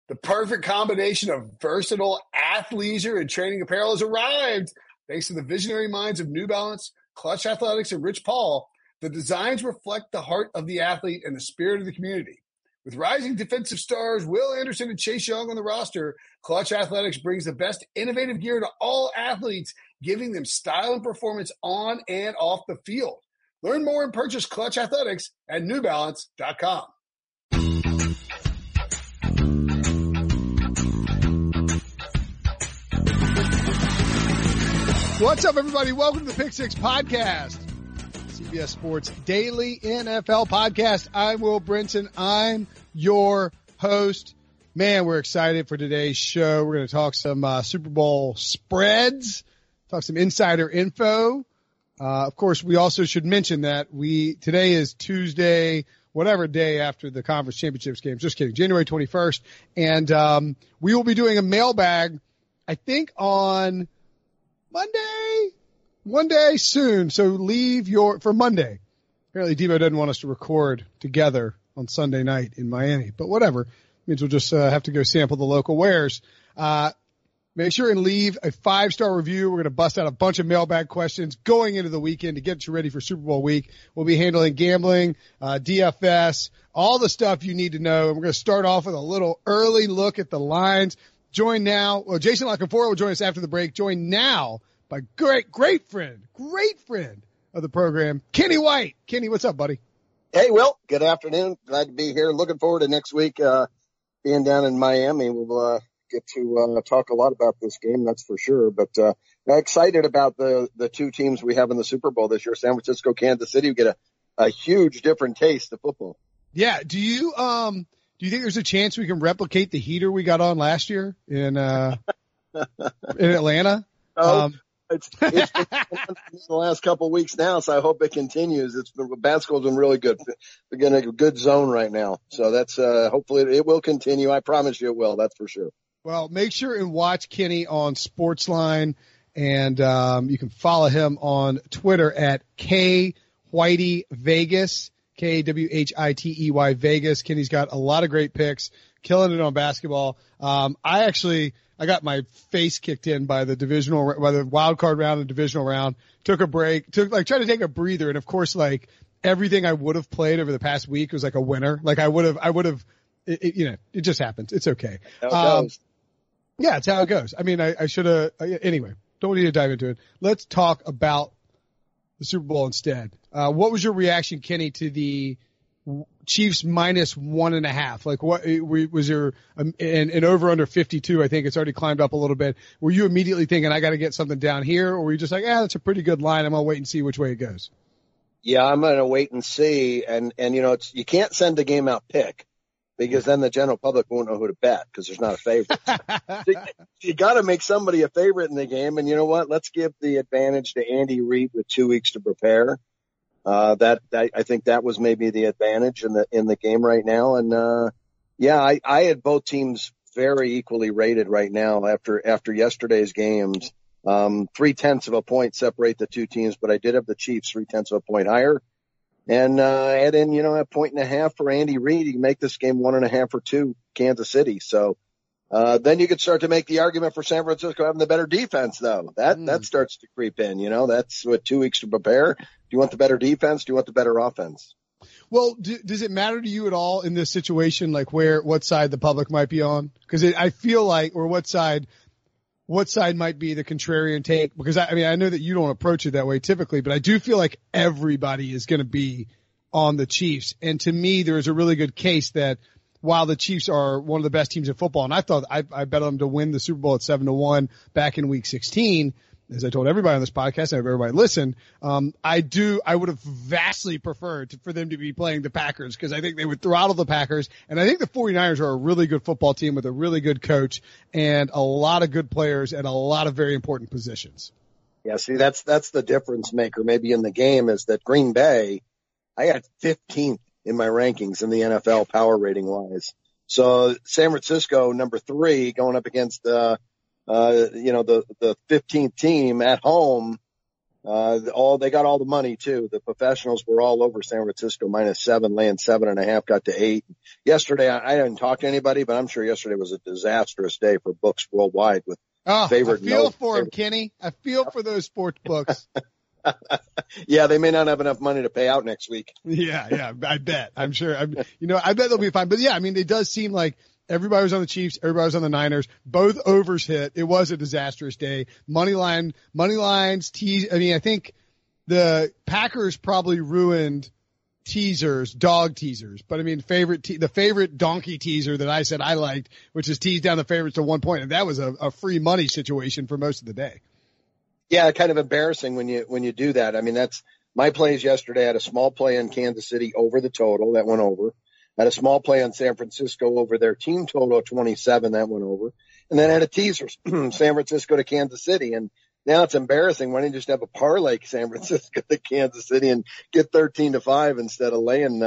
The perfect combination of versatile athleisure and training apparel has arrived. Thanks to the visionary minds of New Balance, Clutch Athletics, and Rich Paul, the designs reflect the heart of the athlete and the spirit of the community. With rising defensive stars Will Anderson and Chase Young on the roster, Clutch Athletics brings the best innovative gear to all athletes, giving them style and performance on and off the field. Learn more and purchase Clutch Athletics at newbalance.com. What's up, everybody? Welcome to the Pick Six Podcast, CBS Sports Daily NFL Podcast. I'm Will Brinson. I'm your host. Man, we're excited for today's show. We're going to talk some Super Bowl spreads, talk some insider info. Of course, we also should mention that today is Tuesday, whatever day after the conference championships game. Just kidding, January 21st. And we will be doing a mailbag, I think, on Monday, one day soon. So for Monday. Apparently Debo doesn't want us to record together on Sunday night in Miami, but whatever. It means we'll just have to go sample the local wares. Make sure and leave a 5-star review. We're going to bust out a bunch of mailbag questions going into the weekend to get you ready for Super Bowl week. We'll be handling gambling, DFS, all the stuff you need to know. And we're going to start off with a little early look at the lines. Join now. Well, Jason Lockenfora will join us after the break. Join now by great friend of the program, Kenny White. Kenny, what's up, buddy? Hey, Will. Good afternoon. Glad to be here. Looking forward to next week being down in Miami. We'll get to talk a lot about this game, that's for sure. But excited about the two teams we have in the Super Bowl this year, San Francisco, Kansas City. We get a huge different taste of football. Yeah. Do you think there's a chance we can replicate the heater we got on last year in Atlanta? It's been the last couple of weeks now, so I hope it continues. Basketball's been really good. We're getting a good zone right now, so that's hopefully it will continue. I promise you it will. That's for sure. Well, make sure and watch Kenny on Sportsline, and you can follow him on Twitter at KWhiteyVegas. KWhitey Vegas. Kenny's got a lot of great picks, killing it on basketball. I got my face kicked in by the wild card round and divisional round. Took a break, tried to take a breather. And of course, everything I would have played over the past week was like a winner. Like I would have, it just happens. It's okay. Yeah, it's how it goes. I mean, I should have, anyway, don't need to dive into it. Let's talk about the Super Bowl instead. What was your reaction, Kenny, to the Chiefs minus 1.5? Like, what was your and over under 52? I think it's already climbed up a little bit. Were you immediately thinking I got to get something down here, or were you just like, that's a pretty good line, I'm gonna wait and see which way it goes? Yeah, I'm gonna wait and see. And you can't send the game out pick because then the general public won't know who to bet because there's not a favorite. You got to make somebody a favorite in the game. And you know what? Let's give the advantage to Andy Reid with 2 weeks to prepare. I think that was maybe the advantage in the game right now. And, I had both teams very equally rated right now after yesterday's games. 0.3 of a point separate the two teams, but I did have the Chiefs 0.3 of a point higher. And, add in, a 1.5 for Andy Reid. You can make this game 1.5 or 2 Kansas City. So, then you could start to make the argument for San Francisco having the better defense, though. That starts to creep in, that's what 2 weeks to prepare. Do you want the better defense? Do you want the better offense? Well, does it matter to you at all in this situation, like what side the public might be on? Because I feel like, or what side might be the contrarian take? Because I know that you don't approach it that way typically, but I do feel like everybody is going to be on the Chiefs. And to me, there is a really good case that while the Chiefs are one of the best teams in football, and I thought I bet them to win the Super Bowl at 7-1 back in week 16, as I told everybody on this podcast, and everybody listened, I would have vastly preferred for them to be playing the Packers because I think they would throttle the Packers. And I think the 49ers are a really good football team with a really good coach and a lot of good players at a lot of very important positions. Yeah, see, that's the difference maker maybe in the game is that Green Bay, I got 15th in my rankings in the NFL power rating wise. So San Francisco, number 3, going up against the 15th team at home. They got all the money too. The professionals were all over San Francisco -7, laying 7.5, got to 8. Yesterday, I didn't talk to anybody, but I'm sure yesterday was a disastrous day for books worldwide with favorite. I feel for him, Kenny. I feel for those sports books. Yeah, they may not have enough money to pay out next week. Yeah, I bet. I'm sure. I bet they'll be fine. But yeah, I mean, it does seem like everybody was on the Chiefs, everybody was on the Niners. Both overs hit. It was a disastrous day. Money lines, I mean, I think the Packers probably ruined dog teasers. But I mean, the favorite donkey teaser that I said I liked, which is tease down the favorites to 1 point, and that was a free money situation for most of the day. Yeah, kind of embarrassing when you do that. I mean, that's my plays yesterday. I had a small play in Kansas City over the total that went over. I had a small play on San Francisco over their team total of 27 that went over. And then I had a teaser, San Francisco to Kansas City. And now it's embarrassing. Why don't you just have a parlay San Francisco to Kansas City and get 13-5 instead of laying,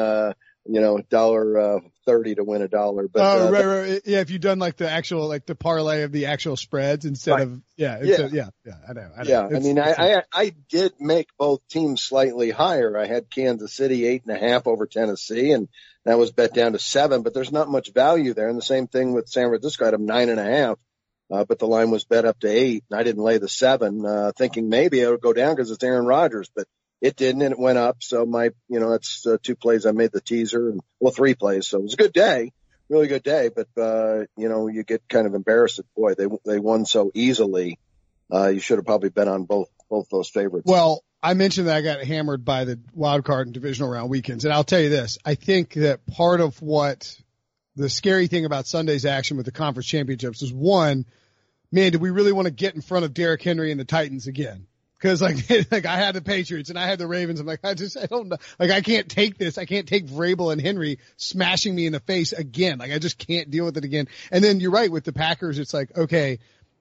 $1.30 to win $1. But right. Yeah, if you've done like the actual, like the parlay of the actual spreads instead of, I know. Yeah, I mean, I did make both teams slightly higher. I had Kansas City 8.5 over Tennessee, and that was bet down to 7. But there's not much value there. And the same thing with San Francisco. I had them 9.5, but the line was bet up to 8, and I didn't lay the 7, thinking maybe it would go down because it's Aaron Rodgers, but it didn't, and it went up. So that's 2 plays. I made the teaser, and 3 plays. So it was a good day, really good day. But you get kind of embarrassed. Boy, they won so easily. You should have probably bet on both those favorites. Well, I mentioned that I got hammered by the wild card and divisional round weekends, and I'll tell you this: I think that part of what the scary thing about Sunday's action with the conference championships is, one, man, do we really want to get in front of Derrick Henry and the Titans again? Because like I had the Patriots and I had the Ravens. I'm like, I don't know. Like, I can't take this. I can't take Vrabel and Henry smashing me in the face again. Like, I just can't deal with it again. And then you're right with the Packers. It's like, okay,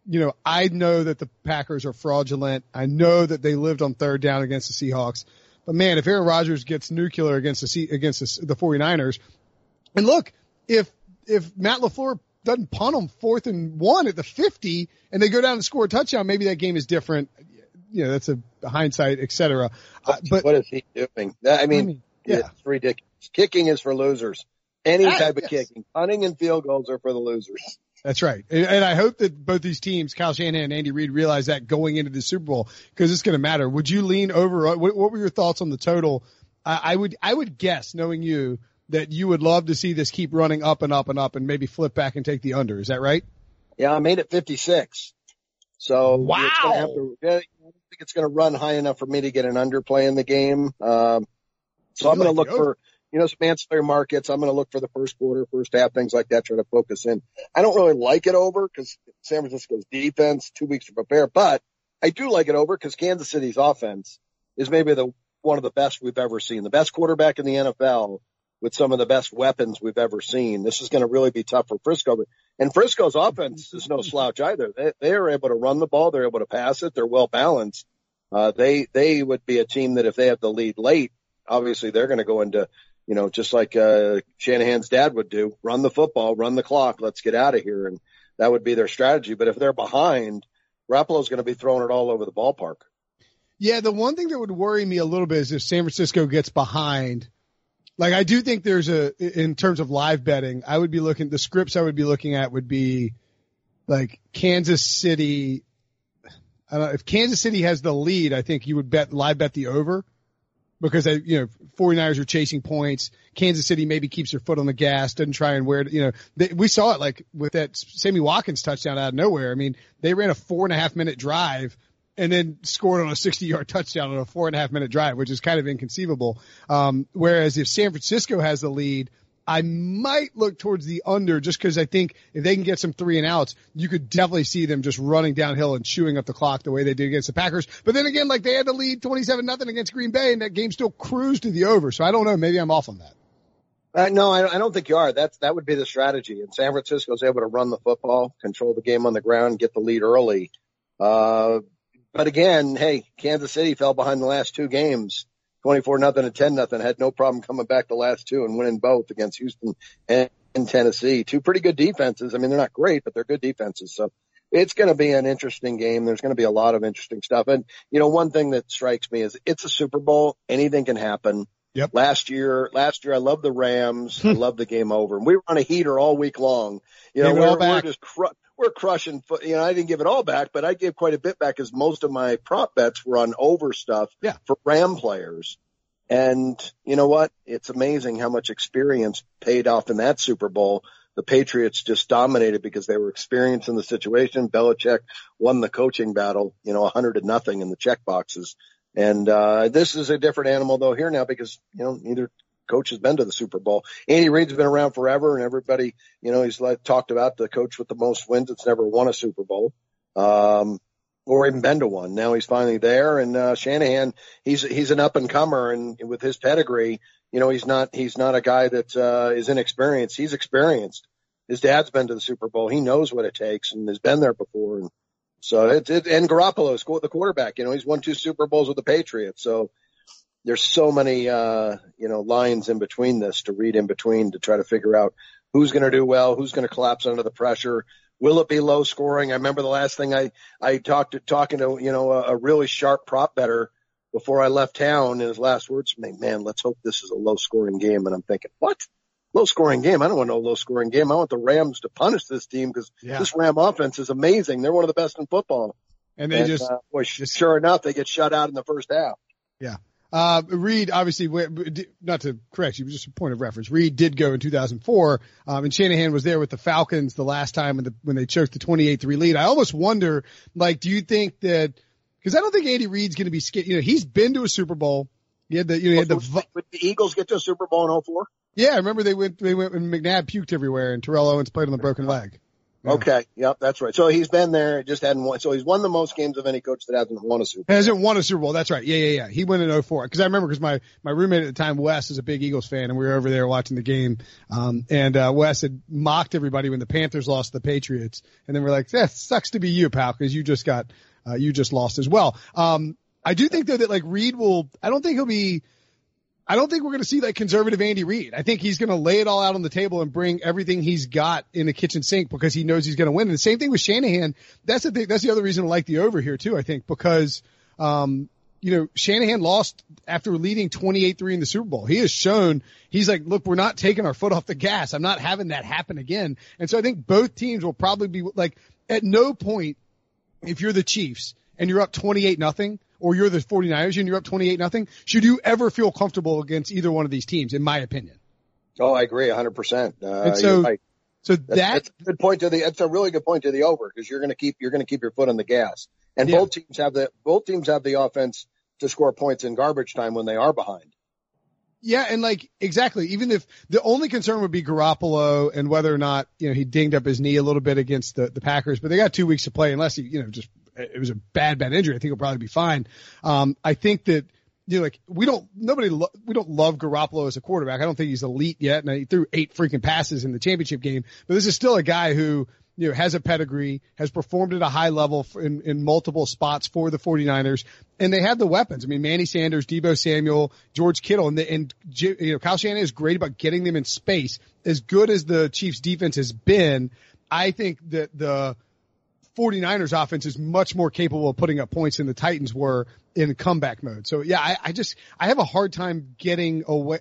I know that the Packers are fraudulent. I know that they lived on third down against the Seahawks. But man, if Aaron Rodgers gets nuclear against the 49ers, and look, if Matt LaFleur doesn't punt them 4th and 1 at the 50 and they go down and score a touchdown, maybe that game is different. That's a hindsight, et cetera. But what is he doing? I mean, it's ridiculous. Kicking is for losers. Any type of kicking. Punting and field goals are for the losers. That's right. And I hope that both these teams, Kyle Shanahan and Andy Reid, realize that going into the Super Bowl, because it's going to matter. Would you lean over? What were your thoughts on the total? I would guess, knowing you, that you would love to see this keep running up and up and up and maybe flip back and take the under. Is that right? Yeah, I made it 56. So wow. I don't think it's going to run high enough for me to get an underplay in the game. So I'm going to look for, some ancillary markets. I'm going to look for the first quarter, first half, things like that, try to focus in. I don't really like it over because San Francisco's defense, 2 weeks to prepare, but I do like it over because Kansas City's offense is maybe one of the best we've ever seen, the best quarterback in the NFL with some of the best weapons we've ever seen. This is going to really be tough for Frisco. And Frisco's offense is no slouch either. They are able to run the ball. They're able to pass it. They're well balanced. They would be a team that if they have the lead late, obviously they're going to go into, just like Shanahan's dad would do, run the football, run the clock, let's get out of here. And that would be their strategy. But if they're behind, Garoppolo's going to be throwing it all over the ballpark. Yeah, the one thing that would worry me a little bit is if San Francisco gets behind. Like, I do think in terms of live betting, the scripts I would be looking at would be like Kansas City. I don't know, if Kansas City has the lead, I think you would live bet the over because 49ers are chasing points. Kansas City maybe keeps their foot on the gas, doesn't try and wear it. We saw it like with that Sammy Watkins touchdown out of nowhere. I mean, they ran a 4.5 minute drive and then scored on a 60-yard touchdown on a 4.5 minute drive, which is kind of inconceivable. Whereas if San Francisco has the lead, I might look towards the under just because I think if they can get some 3 and outs, you could definitely see them just running downhill and chewing up the clock the way they did against the Packers. But then again, like they had the lead 27-0 against Green Bay and that game still cruised to the over. So I don't know. Maybe I'm off on that. No, I don't think you are. That would be the strategy. And San Francisco is able to run the football, control the game on the ground, get the lead early. But again, hey, Kansas City fell behind the last 2 games, 24-0 and 10-0, had no problem coming back the last 2 and winning both against Houston and Tennessee. 2 pretty good defenses. I mean, they're not great, but they're good defenses. So It's going to be an interesting game. There's going to be a lot of interesting stuff. And, one thing that strikes me is it's a Super Bowl. Anything can happen. Yep. Last year, I loved the Rams. I loved the game over. And we were on a heater all week long. We're crushing. I didn't give it all back, but I gave quite a bit back because most of my prop bets were on over stuff for Ram players. And you know what? It's amazing how much experience paid off in that Super Bowl. The Patriots just dominated because they were experienced in the situation. Belichick won the coaching battle, 100-0 in the check boxes. And this is a different animal though here now because, neither coach has been to the Super Bowl. Andy Reid's been around forever and everybody, he's talked about the coach with the most wins that's never won a Super Bowl. Or even been to one. Now he's finally there. And Shanahan, he's an up and comer, and with his pedigree, he's not a guy that is inexperienced. He's experienced. His dad's been to the Super Bowl. He knows what it takes and has been there before. And so and Garoppolo's the quarterback. He's won 2 Super Bowls with the Patriots. So there's so many lines in between this to read in between to try to figure out who's going to do well, who's going to collapse under the pressure. Will it be low scoring? I remember the last thing I talking to a really sharp prop bettor before I left town, and his last words to me, man, let's hope this is a low-scoring game. And I'm thinking, what? Low-scoring game? I don't want no low-scoring game. I want the Rams to punish this team because this Ram offense is amazing. They're one of the best in football. And they sure enough, they get shut out in the first half. Yeah. Reid, obviously, not to correct you, but just a point of reference. Reid did go in 2004, and Shanahan was there with the Falcons the last time when they choked the 28-3 lead. I almost wonder, do you think that, because I don't think Andy Reid's going to be scared. He's been to a Super Bowl. Would the Eagles get to a Super Bowl in 2004? Yeah, I remember they went when McNabb puked everywhere and Terrell Owens played on the broken leg. Yeah. Okay. Yep. That's right. So he's been there, just hadn't won. So he's won the most games of any coach that hasn't won a Super Bowl. Hasn't won a Super Bowl. That's right. Yeah. He went in 2004. Cause I remember my roommate at the time, Wes, is a big Eagles fan, and we were over there watching the game. And Wes had mocked everybody when the Panthers lost to the Patriots. And then we're like, sucks to be you, pal, cause you just lost as well. I do think though that Reid I don't think we're going to see conservative Andy Reid. I think he's going to lay it all out on the table and bring everything he's got in the kitchen sink because he knows he's going to win. And the same thing with Shanahan. That's the thing. That's the other reason I like the over here too, I think, because, Shanahan lost after leading 28-3 in the Super Bowl. He has shown he's like, look, we're not taking our foot off the gas. I'm not having that happen again. And so I think both teams will probably be at no point, if you're the Chiefs and you're up 28-0, or you're the 49ers and you're up 28-0, should you ever feel comfortable against either one of these teams, in my opinion? Oh, I agree 100%. And so, you're right. So that's a good point that's a really good point to the over because you're going to keep your foot on the gas. And both teams have the offense to score points in garbage time when they are behind. Yeah. And exactly. Even if the only concern would be Garoppolo and whether or not, he dinged up his knee a little bit against the Packers, but they got 2 weeks to play unless he, it was a bad injury. I think he'll probably be fine. I think that, we don't love Garoppolo as a quarterback. I don't think he's elite yet. And he threw 8 freaking passes in the championship game, but this is still a guy who, has a pedigree, has performed at a high level in multiple spots for the 49ers, and they have the weapons. I mean, Manny Sanders, Deebo Samuel, George Kittle, and Kyle Shanahan is great about getting them in space. As good as the Chiefs defense has been, I think that the 49ers offense is much more capable of putting up points than the Titans were in comeback mode. So yeah, I have a hard time getting away.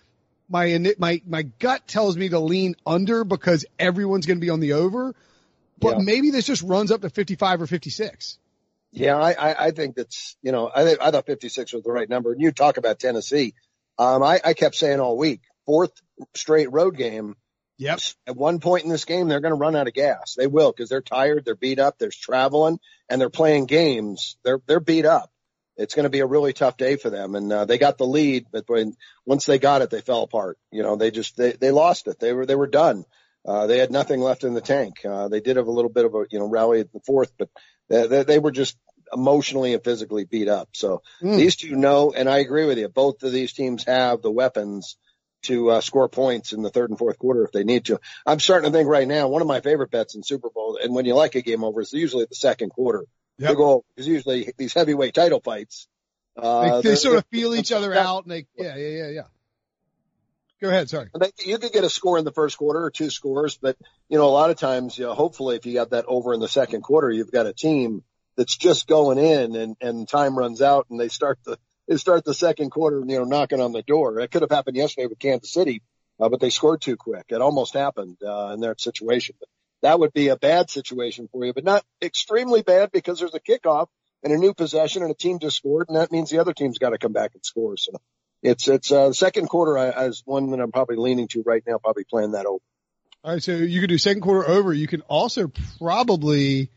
My gut tells me to lean under because everyone's going to be on the over, but maybe this just runs up to 55 or 56. Yeah, I think that's, I thought 56 was the right number. And you talk about Tennessee. I kept saying all week, 4th straight road game. Yep. At one point in this game, they're going to run out of gas. They will because they're tired, they're beat up, there's traveling, and they're playing games. They're beat up. It's going to be a really tough day for them. And they got the lead, but once they got it, they fell apart. They lost it. They were done. They had nothing left in the tank. They did have a little bit of a rally at the 4th, but they were just emotionally and physically beat up. So these two know, and I agree with you. Both of these teams have the weapons to score points in the 3rd and 4th quarter if they need to. I'm starting to think right now, one of my favorite bets in Super Bowl, and when you like a game over, is usually the 2nd quarter. Yep. Because usually these heavyweight title fights, they sort of feel each other out, and yeah. Go ahead. Sorry. You could get a score in the first quarter or two scores, but a lot of times, hopefully if you got that over in the second quarter, you've got a team that's just going in and time runs out and they start the second quarter, knocking on the door. It could have happened yesterday with Kansas City, but they scored too quick. It almost happened in that situation. But that would be a bad situation for you, but not extremely bad because there's a kickoff and a new possession and a team just scored, and that means the other team's got to come back and score. So it's the second quarter is one that I'm probably leaning to right now, probably playing that over. All right, so you could do second quarter over. You can also probably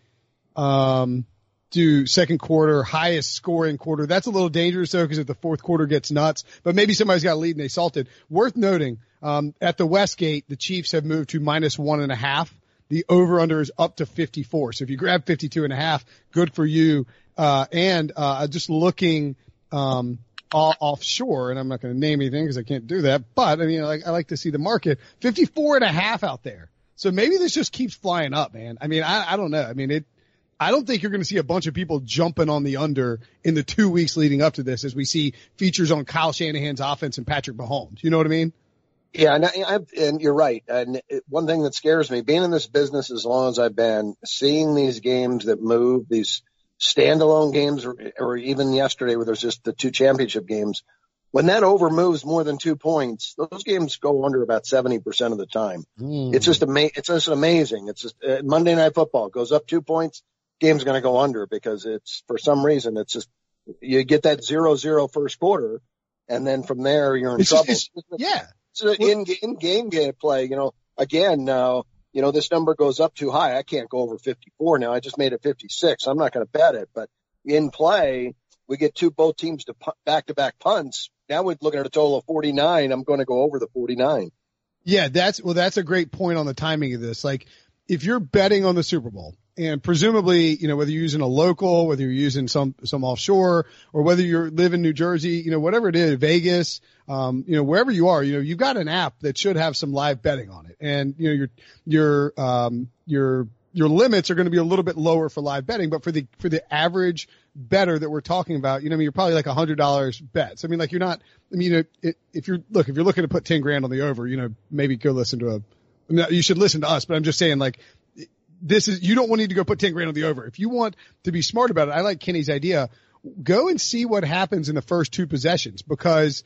do second quarter highest scoring quarter. That's a little dangerous though because if the fourth quarter gets nuts, but maybe somebody's got a lead and they salted. Worth noting, at the Westgate, the Chiefs have moved to -1.5. The over-under is up to 54. So if you grab 52.5, good for you. Just looking offshore, and I'm not going to name anything because I can't do that, but I mean, I like to see the market 54.5 out there. So maybe this just keeps flying up, man. I mean, I don't know. I mean, I don't think you're going to see a bunch of people jumping on the under in the 2 weeks leading up to this as we see features on Kyle Shanahan's offense and Patrick Mahomes. You know what I mean? Yeah, and you're right. And one thing that scares me, being in this business as long as I've been, seeing these games that move, these standalone games, or even yesterday where there's just the two championship games, when that over moves more than 2 points, those games go under about 70% of the time. It's just amazing. It's just Monday Night Football goes up 2 points, game's going to go under because it's for some reason it's just you get that 0-0 first quarter, and then from there you're in trouble. So in game play, again now, this number goes up too high. I can't go over 54 now. I just made it 56. I'm not going to bet it, but in play, we get both teams to back-to-back punts. Now we're looking at a total of 49. I'm going to go over the 49. Yeah, that's a great point on the timing of this. Like, if you're betting on the Super Bowl, and presumably, whether you're using a local, whether you're using some offshore, or whether you live in New Jersey, whatever it is, Vegas, wherever you are, you've got an app that should have some live betting on it. And, your limits are going to be a little bit lower for live betting, but for the average bettor that we're talking about, you're probably like $100 bets. I mean, like if you're looking to put 10 grand on the over, maybe go listen to you should listen to us, but I'm just saying, like, you don't need to go put 10 grand on the over. If you want to be smart about it, I like Kenny's idea. Go and see what happens in the first two possessions because,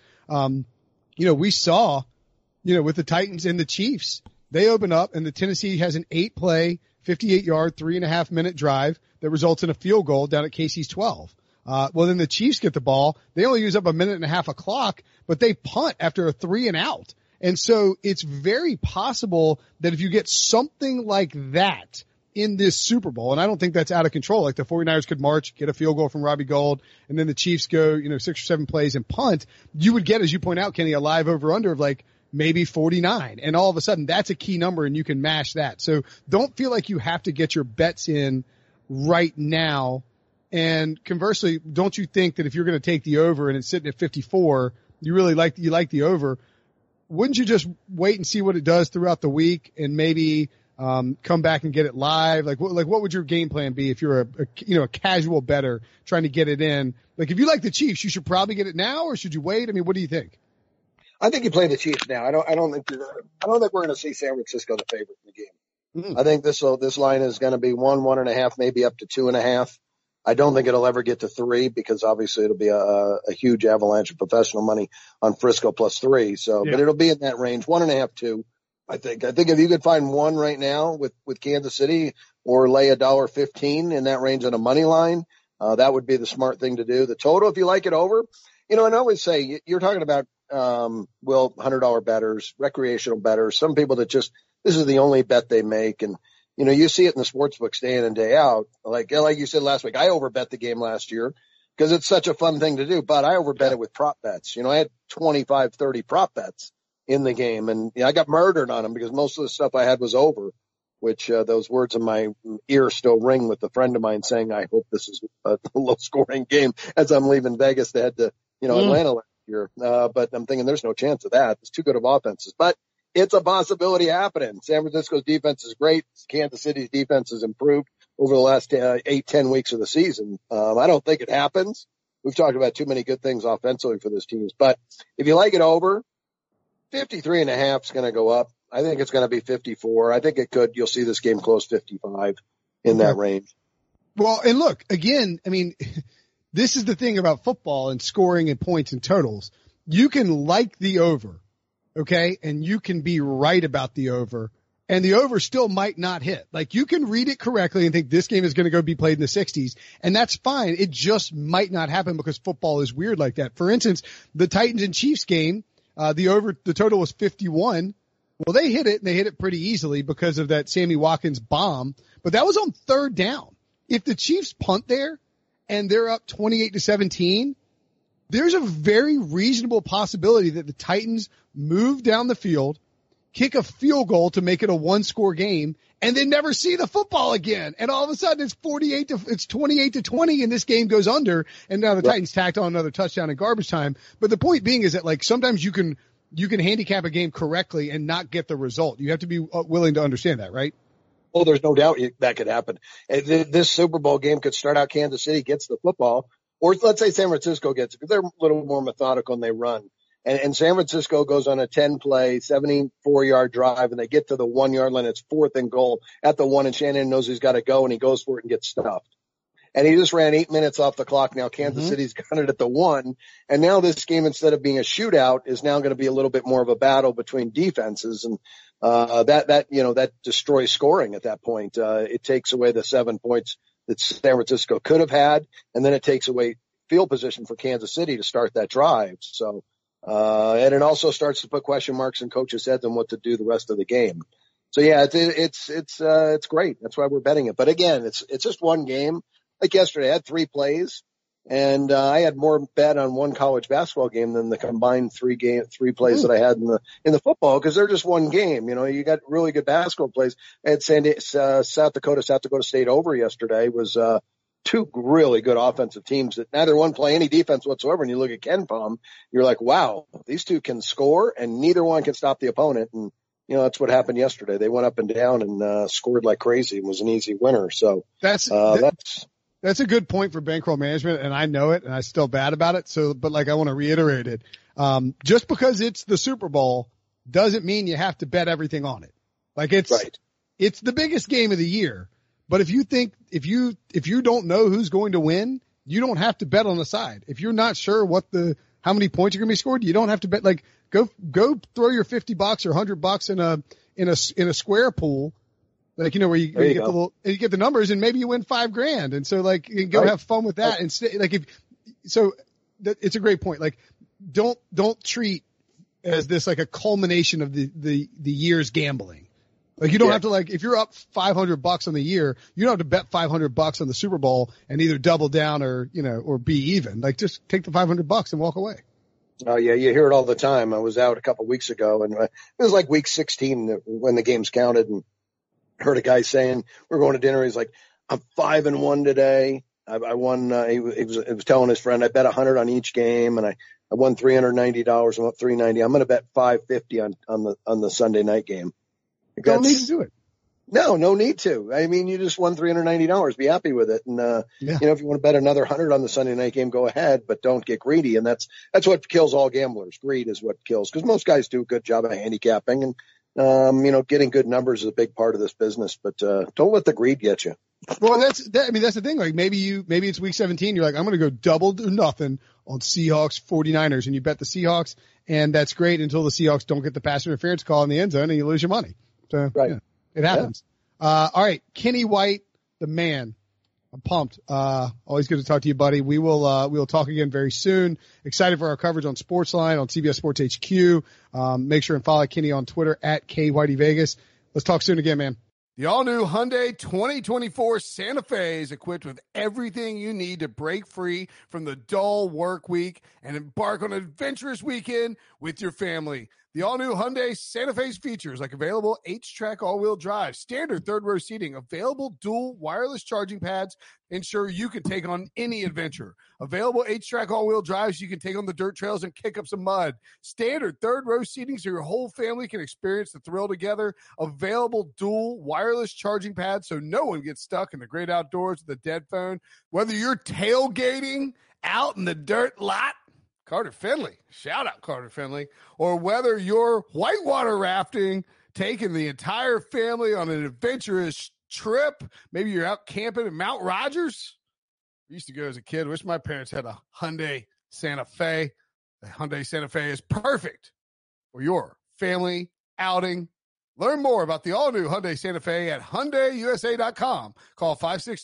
we saw, with the Titans and the Chiefs, they open up and the Tennessee has an 8-play, 58-yard, 3.5-minute drive that results in a field goal down at Casey's 12. Well, then the Chiefs get the ball. They only use up a minute and a half of clock, but they punt after a 3-and-out. And so it's very possible that if you get something like that in this Super Bowl, and I don't think that's out of control, like the 49ers could march, get a field goal from Robbie Gould, and then the Chiefs go, 6 or 7 plays and punt, you would get, as you point out, Kenny, a live over-under of like maybe 49. And all of a sudden, that's a key number, and you can mash that. So don't feel like you have to get your bets in right now. And conversely, don't you think that if you're going to take the over and it's sitting at 54, you like the over, wouldn't you just wait and see what it does throughout the week and maybe come back and get it live? Like what would your game plan be if you're a casual bettor trying to get it in? Like if you like the Chiefs, you should probably get it now, or should you wait? I mean, what do you think? I think you play the Chiefs now. I don't think we're going to see San Francisco the favorite in the game. Mm-hmm. I think this line is going to be 1.5, maybe up to 2.5. I don't think it'll ever get to 3 because obviously it'll be a huge avalanche of professional money on Frisco plus 3. So, yeah. But it'll be in that range, 1.5, 2. I think if you could find one right now with Kansas City or lay $1.15 in that range on a money line, that would be the smart thing to do. The total, if you like it over, and I always say you're talking about, $100 bettors, recreational bettors, some people that just, this is the only bet they make. And, you see it in the sports books day in and day out. Like you said last week, I overbet the game last year because it's such a fun thing to do, but I overbet it with prop bets. I had 25, 30 prop bets in the game, and I got murdered on them because most of the stuff I had was over, which those words in my ear still ring with a friend of mine saying, I hope this is a low scoring game as I'm leaving Vegas to head to, Atlanta last year. But I'm thinking there's no chance of that. It's too good of offenses, but it's a possibility happening. San Francisco's defense is great. Kansas City's defense has improved over the last 8-10 weeks of the season. I don't think it happens. We've talked about too many good things offensively for this team. But if you like it over, 53.5 is going to go up. I think it's going to be 54. I think you'll see this game close 55 in that range. Well, and look, again, I mean, this is the thing about football and scoring and points and totals. You can like the over, okay? And you can be right about the over, and the over still might not hit. Like, you can read it correctly and think this game is going to go be played in the 60s, and that's fine. It just might not happen because football is weird like that. For instance, the Titans and Chiefs game, the total was 51. Well, they hit it, and they hit it pretty easily because of that Sammy Watkins bomb, but that was on third down. If the Chiefs punt there and they're up 28-17, there's a very reasonable possibility that the Titans move down the field, kick a field goal to make it a one-score game, and then never see the football again. And all of a sudden it's 28-20, and this game goes under, and now the Titans tacked on another touchdown in garbage time. But the point being is that, like, sometimes you can handicap a game correctly and not get the result. You have to be willing to understand that, right? Oh, there's no doubt that could happen. This Super Bowl game could start out Kansas City gets the football, or let's say San Francisco gets it, because they're a little more methodical and they run. And San Francisco goes on a 10-play, 74-yard drive, and they get to the 1-yard line. It's 4th and goal at the 1, and Shanahan knows he's got to go, and he goes for it and gets stuffed. And he just ran 8 minutes off the clock. Now Kansas City's got it at the 1, and now this game, instead of being a shootout, is now going to be a little bit more of a battle between defenses, and that destroys scoring at that point. It takes away the 7 points that San Francisco could have had, and then it takes away field position for Kansas City to start that drive. So. And it also starts to put question marks in coaches' heads on what to do the rest of the game. So yeah, it's great. That's why we're betting it. But again, it's just one game. Like yesterday, I had 3 plays, and I had more bet on one college basketball game than the combined 3 plays that I had in the football, because they're just one game. You know, you got really good basketball plays. I had South Dakota State over yesterday. Was 2 really good offensive teams that neither one play any defense whatsoever. And you look at KenPom, you're like, wow, these 2 can score, and neither one can stop the opponent. And, you know, that's what happened yesterday. They went up and down and scored like crazy and was an easy winner. So that's a good point for bankroll management, and I know it, and I'm still bad about it. So, but like, I want to reiterate it. Just because it's the Super Bowl doesn't mean you have to bet everything on it. Like, it's the biggest game of the year. But if you don't know who's going to win, you don't have to bet on the side. If you're not sure how many points are going to be scored, you don't have to bet. Like, go throw your $50 or $100 in a square pool, like, you know, where you get the numbers, and maybe you win $5,000. And so, like, you can go have fun with that and stay, like, it's a great point. Like, don't treat as this like a culmination of the year's gambling. Like, you don't have to, like, if you're up $500 on the year, you don't have to bet $500 on the Super Bowl and either double down or be even. Like, just take the $500 and walk away. Oh yeah, you hear it all the time. I was out a couple of weeks ago, and it was like week 16 when the games counted, and heard a guy saying, we're going to dinner. He's like, I'm 5-1 today. I won. He was telling his friend, I bet 100 on each game, and I won $390. I won $390. I'm going to bet $550 on the Sunday night game. Don't need to do it. No need to. I mean, you just won $390. Be happy with it. And, you know, if you want to bet another 100 on the Sunday night game, go ahead, but don't get greedy. And that's what kills all gamblers. Greed is what kills, because most guys do a good job of handicapping, and, you know, getting good numbers is a big part of this business, but, don't let the greed get you. Well, that's the thing. Like, maybe it's week 17. You're like, I'm going to go double to nothing on Seahawks 49ers, and you bet the Seahawks, and that's great until the Seahawks don't get the pass interference call in the end zone and you lose your money. So yeah, it happens. Yeah. All right. Kenny White, the man. I'm pumped. Always good to talk to you, buddy. We will talk again very soon. Excited for our coverage on Sportsline, on CBS Sports HQ. Make sure and follow Kenny on Twitter at KWhiteyVegas. Let's talk soon again, man. The all-new Hyundai 2024 Santa Fe is equipped with everything you need to break free from the dull work week and embark on an adventurous weekend with your family. The all-new Hyundai Santa Fe's features like available H-Track all-wheel drive, standard third-row seating, available dual wireless charging pads, ensure you can take on any adventure. Available H-Track all-wheel drives, you can take on the dirt trails and kick up some mud. Standard third-row seating so your whole family can experience the thrill together. Available dual wireless charging pads so no one gets stuck in the great outdoors with a dead phone. Whether you're tailgating out in the dirt lot Carter Finley, shout out Carter Finley, or whether you're whitewater rafting, taking the entire family on an adventurous trip, maybe you're out camping in Mount Rogers. I used to go as a kid. Wish my parents had a Hyundai Santa Fe. The Hyundai Santa Fe is perfect for your family outing. Learn more about the all-new Hyundai Santa Fe at HyundaiUSA.com. Call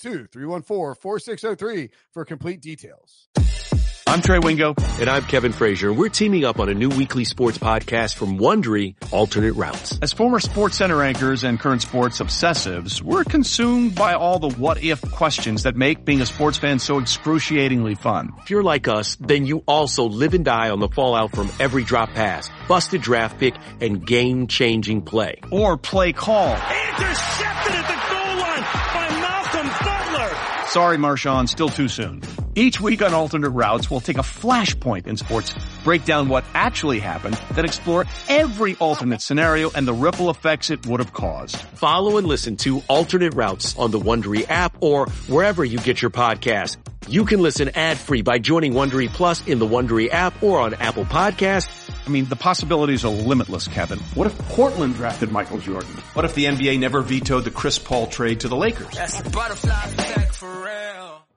562-314-4603 for complete details. I'm Trey Wingo. And I'm Kevin Frazier. We're teaming up on a new weekly sports podcast from Wondery, Alternate Routes. As former Sports Center anchors and current sports obsessives, we're consumed by all the what-if questions that make being a sports fan so excruciatingly fun. If you're like us, then you also live and die on the fallout from every drop pass, busted draft pick, and game-changing play. Or play call. Intercepted at the goal line by Malcolm Butler. Sorry, Marshawn, still too soon. Each week on Alternate Routes, we'll take a flashpoint in sports, break down what actually happened, then explore every alternate scenario and the ripple effects it would have caused. Follow and listen to Alternate Routes on the Wondery app or wherever you get your podcasts. You can listen ad-free by joining Wondery Plus in the Wondery app or on Apple Podcasts. I mean, the possibilities are limitless, Kevin. What if Portland drafted Michael Jordan? What if the NBA never vetoed the Chris Paul trade to the Lakers? That's the butterfly effect for real.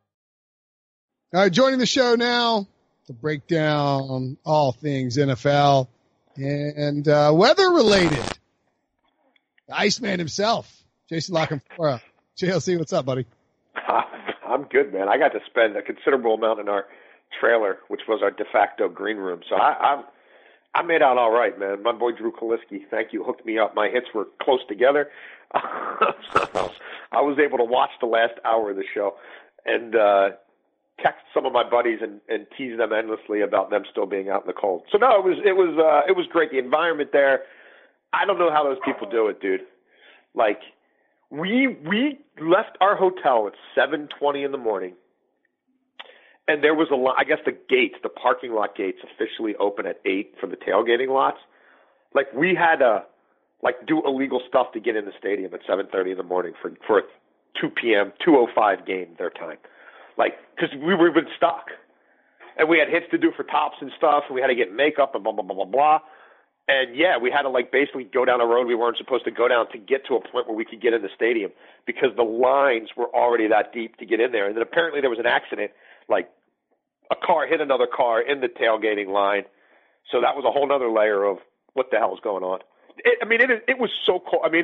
All right, joining the show now to break down all things NFL and weather-related, the Iceman himself, Jason LaCanfora. JLC, what's up, buddy? I'm good, man. I got to spend a considerable amount in our trailer, which was our de facto green room. So I made out all right, man. My boy Drew Kaliski, thank you, hooked me up. My hits were close together. So I was able to watch the last hour of the show and text some of my buddies and tease them endlessly about them still being out in the cold. So no, it was great. The environment there, I don't know how those people do it, dude. Like we left our hotel at 7:20 in the morning, and there was I guess the parking lot gates officially open at 8 for the tailgating lots. Like we had to do illegal stuff to get in the stadium at 7:30 in the morning for a 2 p.m. 2:05 game their time. Like, because we were even stuck. And we had hits to do for tops and stuff, and we had to get makeup and blah, blah, blah, blah, blah. And, yeah, we had to, basically go down a road we weren't supposed to go down to get to a point where we could get in the stadium because the lines were already that deep to get in there. And then apparently there was an accident, like a car hit another car in the tailgating line. So that was a whole other layer of what the hell is going on. It was so cold. I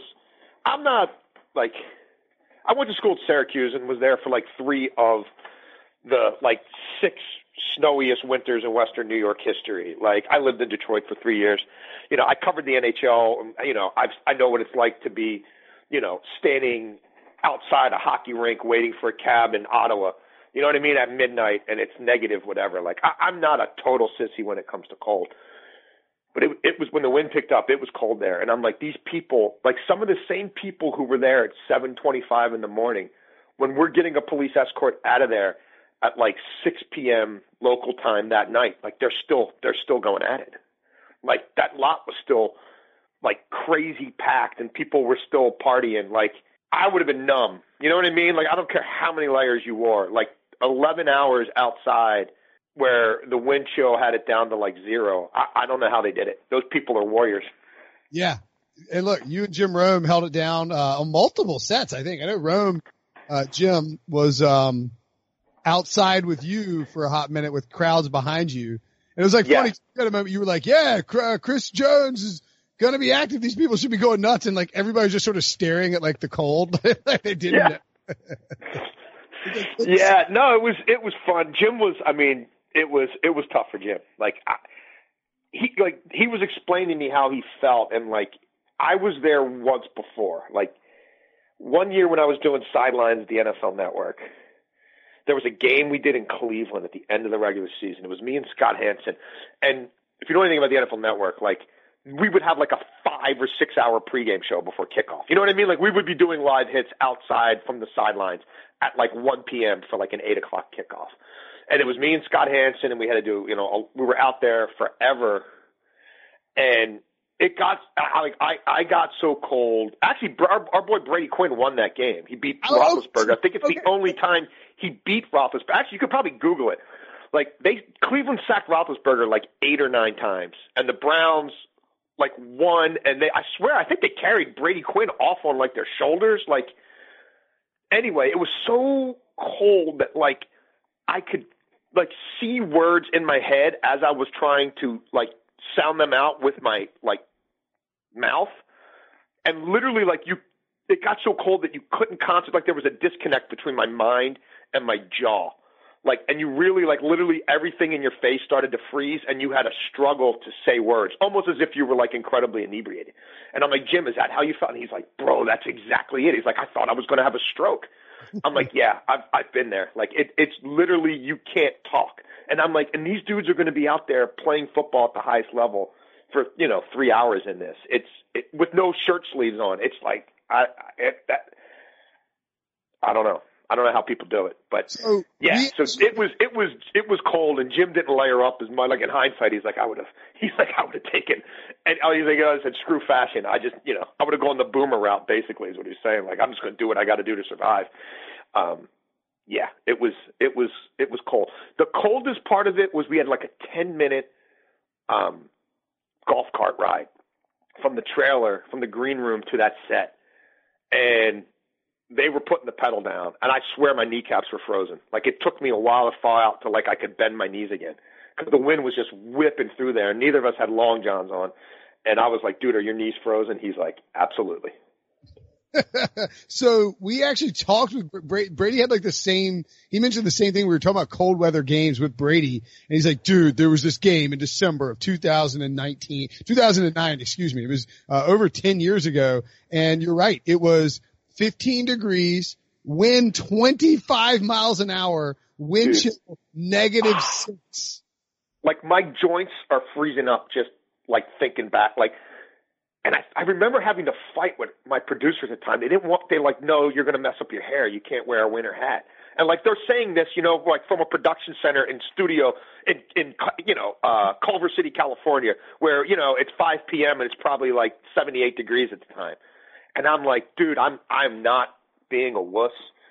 went to school at Syracuse and was there for 3 of the 6 snowiest winters in Western New York history. I lived in Detroit for 3 years. I covered the NHL. I know what it's like to be, standing outside a hockey rink waiting for a cab in Ottawa. You know what I mean? At midnight and it's negative whatever. I'm not a total sissy when it comes to cold. But it was when the wind picked up, it was cold there. And I'm like, these people, some of the same people who were there at 7:25 in the morning, when we're getting a police escort out of there at 6 p.m. local time that night, they're still going at it. That lot was still crazy packed and people were still partying. I would have been numb. You know what I mean? I don't care how many layers you wore. 11 hours outside where the wind chill had it down to 0. I don't know how they did it. Those people are warriors. Yeah. And look, you and Jim Rome held it down on multiple sets, I think. I know Rome, Jim, was outside with you for a hot minute with crowds behind you. And it was funny. At a moment you were like, yeah, Chris Jones is going to be active. These people should be going nuts. And everybody was just sort of staring at the cold. They didn't know. Yeah, no, it was fun. Jim was, it was tough for Jim. He was explaining to me how he felt, and I was there once before. One year when I was doing sidelines at the NFL Network, there was a game we did in Cleveland at the end of the regular season. It was me and Scott Hansen, and if you know anything about the NFL Network, we would have a 5 or 6 hour pregame show before kickoff. You know what I mean? We would be doing live hits outside from the sidelines at 1 p.m. for an 8 o'clock kickoff. And it was me and Scott Hansen, and we had to do, we were out there forever. And it got, I got so cold. Actually, our boy Brady Quinn won that game. He beat Roethlisberger. I think it's the only time he beat Roethlisberger. Actually, you could probably Google it. Like Cleveland sacked Roethlisberger like 8 or 9 times, and the Browns like won. And I swear, I think they carried Brady Quinn off on like their shoulders. Like anyway, it was so cold that like I could like see words in my head as I was trying to like sound them out with my like mouth, and literally like it got so cold that you couldn't concentrate. Like there was a disconnect between my mind and my jaw. Like, and you really, like, literally everything in your face started to freeze, and you had to struggle to say words, almost as if you were, like, incredibly inebriated. And I'm like, Jim, is that how you felt? And he's like, bro, that's exactly it. He's like, I thought I was going to have a stroke. I'm like, yeah, I've been there. Like, it's literally you can't talk. And I'm like, and these dudes are going to be out there playing football at the highest level for, 3 hours in this. With no shirt sleeves on. It's like, I don't know. I don't know how people do it, but so it was cold, and Jim didn't layer up as much. Like in hindsight, he's like, I would have taken, and I said, screw fashion. I just, I would have gone the boomer route, basically, is what he's saying. Like, I'm just going to do what I got to do to survive. It was cold. The coldest part of it was we had like a 10-minute, golf cart ride from the trailer, from the green room to that set. And they were putting the pedal down, and I swear my kneecaps were frozen. Like, it took me a while to thaw out till like I could bend my knees again, because the wind was just whipping through there, and neither of us had long johns on. And I was like, dude, are your knees frozen? He's like, absolutely. So we actually talked with Brady. Had like he mentioned the same thing. We were talking about cold weather games with Brady, and he's like, dude, there was this game in December of 2009, excuse me. It was over 10 years ago. And you're right. It was 15 degrees, wind 25 miles an hour, wind chill -6. Like, my joints are freezing up just like thinking back. Like, and I remember having to fight with my producers at the time. They're like, no, you're going to mess up your hair. You can't wear a winter hat. And like, they're saying this, like from a production center in studio in Culver City, California, where, it's 5 p.m. and it's probably like 78 degrees at the time. And I'm like, dude, I'm not being a wuss.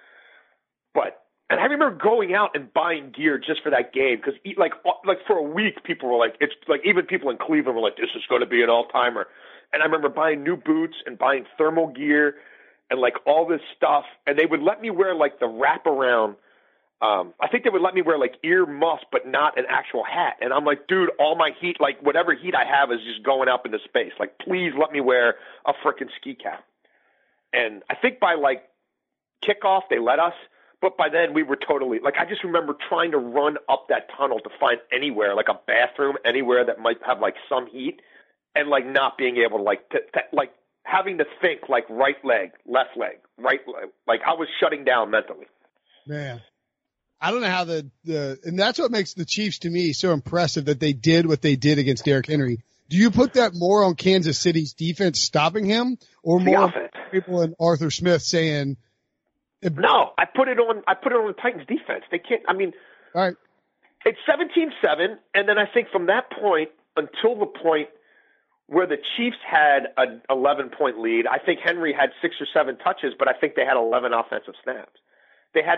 And I remember going out and buying gear just for that game, because like for a week, people were like, it's like, even people in Cleveland were like, this is going to be an all-timer. And I remember buying new boots and buying thermal gear and like all this stuff. And they would let me wear like the wraparound. I think they would let me wear like ear muffs, but not an actual hat. And I'm like, dude, all my heat, like whatever heat I have is just going up into space. Like, please let me wear a frickin' ski cap. And I think by like kickoff, they let us. But by then we were totally like, I just remember trying to run up that tunnel to find anywhere, like a bathroom, anywhere that might have like some heat, and like not being able to like having to think like right leg, left leg, right leg. Like, I was shutting down mentally. Man, I don't know how and that's what makes the Chiefs to me so impressive, that they did what they did against Derrick Henry. Do you put that more on Kansas City's defense stopping him, or more on people in Arthur Smith saying? No, I put it on the Titans defense. They can't. I mean, all right. It's 17-7, and then I think from that point until the point where the Chiefs had an 11-point lead, I think Henry had 6 or 7 touches, but I think they had 11 offensive snaps. They had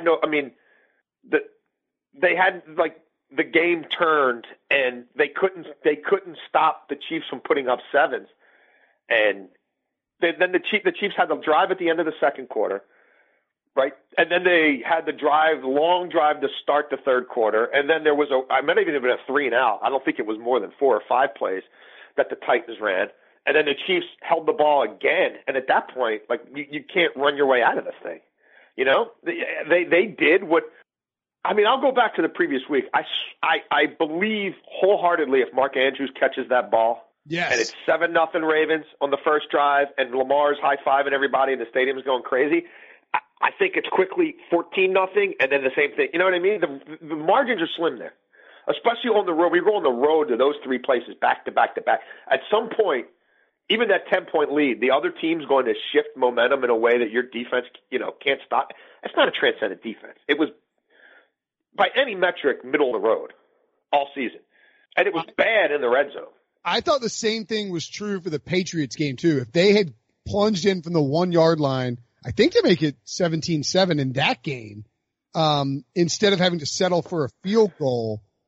they had like the game turned, and they couldn't stop the Chiefs from putting up 7s, and then the Chiefs had the drive at the end of the second quarter. Right. And then they had the long drive to start the third quarter. And then there was I might have even been a 3-and-out. I don't think it was more than 4 or 5 plays that the Titans ran. And then the Chiefs held the ball again. And at that point, like, you can't run your way out of this thing. They did what, I mean, I'll go back to the previous week. I believe wholeheartedly if Mark Andrews catches that ball. Yes. And it's 7-0 Ravens on the first drive, and Lamar's high-fiving everybody and the stadium's going crazy, I think it's quickly 14-0, and then the same thing. You know what I mean? The margins are slim there, especially on the road. We go on the road to those 3 places back to back to back. At some point, even that 10-point lead, the other team's going to shift momentum in a way that your defense, can't stop. It's not a transcendent defense. It was, by any metric, middle of the road all season, and it was bad in the red zone. I thought the same thing was true for the Patriots game too. If they had plunged in from the 1-yard line, I think to make it 17-7 in that game, instead of having to settle for a field goal,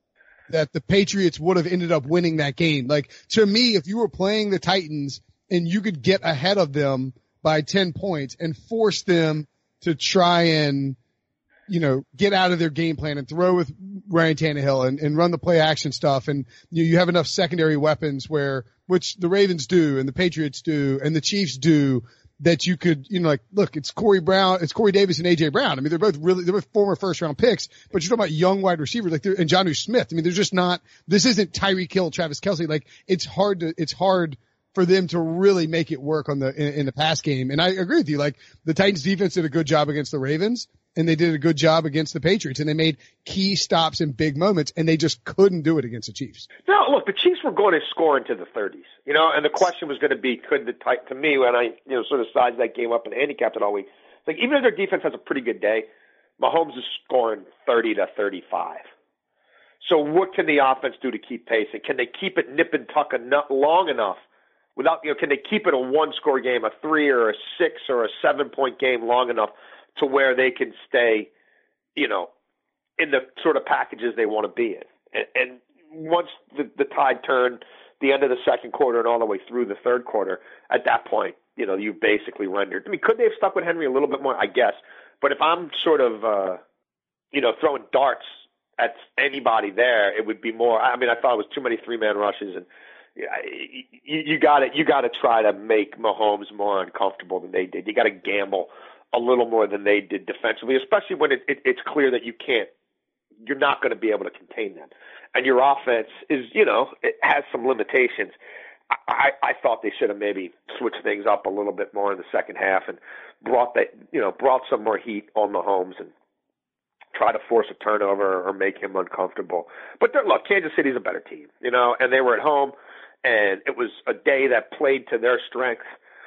that the Patriots would have ended up winning that game. Like, to me, if you were playing the Titans and you could get ahead of them by 10 points and force them to try and, get out of their game plan and throw with Ryan Tannehill and run the play action stuff. And you have enough secondary weapons which the Ravens do and the Patriots do and the Chiefs do, that you could, look, it's Corey Davis and AJ Brown. I mean, they're both former first round picks, but you're talking about young wide receivers and Jonnu Smith. I mean, this isn't Tyreek Hill, Travis Kelce. Like, it's hard for them to really make it work in the pass game. And I agree with you. Like, the Titans defense did a good job against the Ravens, and they did a good job against the Patriots, and they made key stops in big moments, and they just couldn't do it against the Chiefs. No, look, the Chiefs were going to score into the 30s, and the question was going to be, to me, when I, sort of sized that game up and handicapped it all week, like, even if their defense has a pretty good day, Mahomes is scoring 30 to 35. So what can the offense do to keep pace? And can they keep it nip and tuck long enough without, can they keep it a one-score game, a 3 or a 6 or a 7-point game long enough to where they can stay, in the sort of packages they want to be in. And once the tide turned the end of the second quarter and all the way through the third quarter, at that point, you basically rendered. I mean, could they have stuck with Henry a little bit more? I guess. But if I'm sort of, throwing darts at anybody there, it would be more. I mean, I thought it was too many 3-man rushes, and you got to try to make Mahomes more uncomfortable than they did. You got to gamble a little more than they did defensively, especially when it's clear that you're not going to be able to contain them. And your offense is, it has some limitations. I thought they should have maybe switched things up a little bit more in the second half and brought some more heat on Mahomes and try to force a turnover or make him uncomfortable. But look, Kansas City's a better team, and they were at home, and it was a day that played to their strength.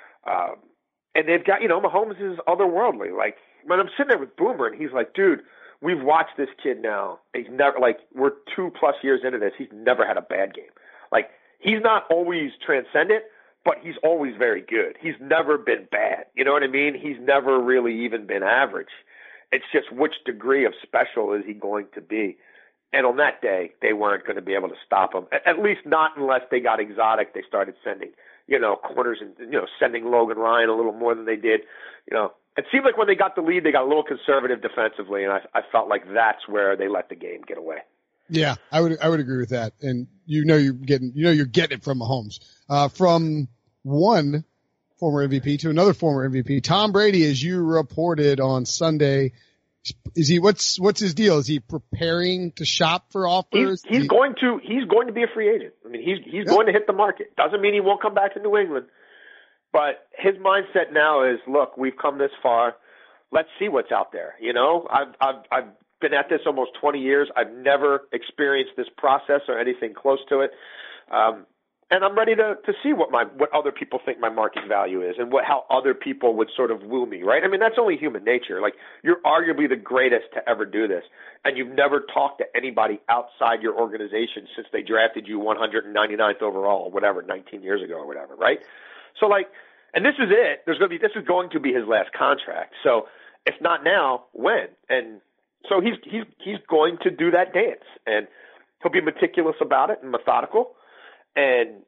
And they've got, Mahomes is otherworldly. Like, when I'm sitting there with Boomer and he's like, dude, we've watched this kid now. He's never, we're 2+ years into this. He's never had a bad game. Like, he's not always transcendent, but he's always very good. He's never been bad. You know what I mean? He's never really even been average. It's just which degree of special is he going to be? And on that day, they weren't going to be able to stop him, at least not unless they got exotic. They started sending corners and, sending Logan Ryan a little more than they did. It seemed like when they got the lead, they got a little conservative defensively, and I felt like that's where they let the game get away. Yeah, I would agree with that. And you're getting it from Mahomes. From one former MVP to another former MVP, Tom Brady, as you reported on Sunday, what's his deal? Is he preparing to shop for offers? He's going to be a free agent. I mean, he's going to hit the market. Doesn't mean he won't come back to New England, but his mindset now is, look, we've come this far. Let's see what's out there. I've been at this almost 20 years. I've never experienced this process or anything close to it. And I'm ready to see what other people think my market value is and how other people would sort of woo me, right? I mean, that's only human nature. Like, you're arguably the greatest to ever do this, and you've never talked to anybody outside your organization since they drafted you 199th overall or whatever, 19 years ago or whatever, right? So, and this is it. This is going to be his last contract. So, if not now, when? And so he's going to do that dance, and he'll be meticulous about it and methodical. And,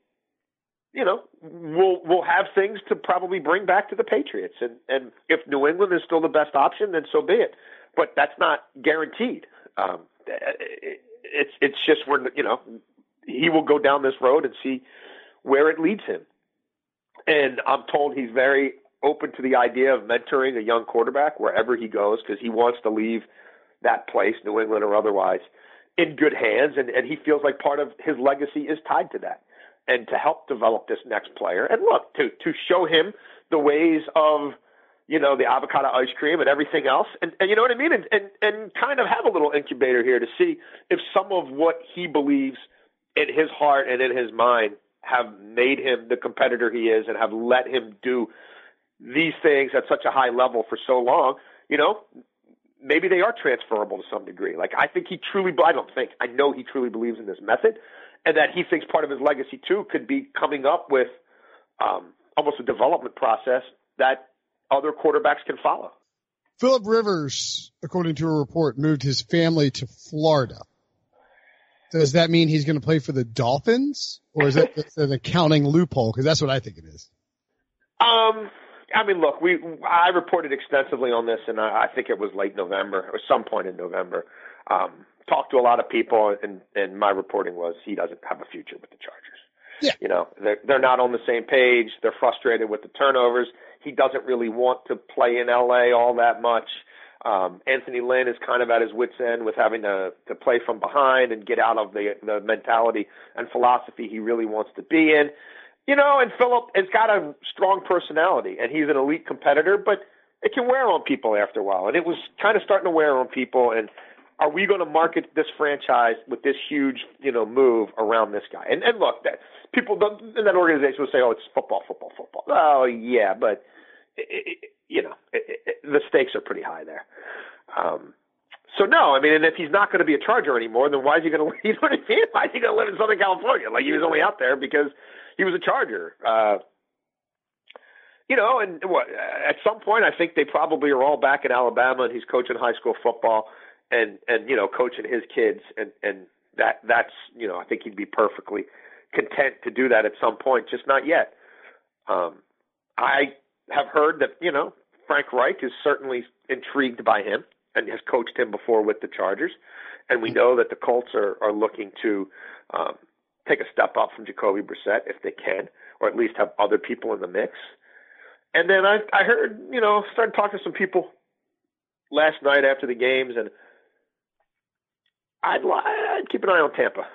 we'll have things to probably bring back to the Patriots. And if New England is still the best option, then so be it. But that's not guaranteed. It's just he will go down this road and see where it leads him. And I'm told he's very open to the idea of mentoring a young quarterback wherever he goes, because he wants to leave that place, New England or otherwise, in good hands, and he feels like part of his legacy is tied to that, and to help develop this next player. And look, to show him the ways of, the avocado ice cream and everything else, and you know what I mean, and kind of have a little incubator here to see if some of what he believes in his heart and in his mind have made him the competitor he is and have let him do these things at such a high level for so long, maybe they are transferable to some degree. Like, I know he truly believes in this method, and that he thinks part of his legacy too could be coming up with almost a development process that other quarterbacks can follow. Phillip Rivers, according to a report, moved his family to Florida. Does that mean he's going to play for the Dolphins, or is it an accounting loophole? Because that's what I think it is. I mean, look, I reported extensively on this, and I think it was late November or some point in November. Talked to a lot of people, and my reporting was he doesn't have a future with the Chargers. Yeah. You know, they're not on the same page. They're frustrated with the turnovers. He doesn't really want to play in LA all that much. Anthony Lynn is kind of at his wit's end with having to play from behind and get out of the mentality and philosophy he really wants to be in. You know, and Philip has got a strong personality, and he's an elite competitor, but it can wear on people after a while. And it was kind of starting to wear on people. And are we going to market this franchise with this huge, you know, move around this guy? And look, people in that organization will say, oh, it's football. Oh, yeah, but, the stakes are pretty high there. So, no, I mean, and if he's not going to be a Charger anymore, then why is he going to, you know what I mean? Why is he going to live in Southern California? Like, he was only out there because he was a Charger. And at some point, I think they probably are all back in Alabama, and he's coaching high school football and coaching his kids. And that's, I think he'd be perfectly content to do that at some point, just not yet. I have heard that, Frank Reich is certainly intrigued by him and has coached him before with the Chargers. And we know that the Colts are looking to take a step up from Jacoby Brissett if they can, or at least have other people in the mix. And then I heard, started talking to some people last night after the games, and I'd keep an eye on Tampa.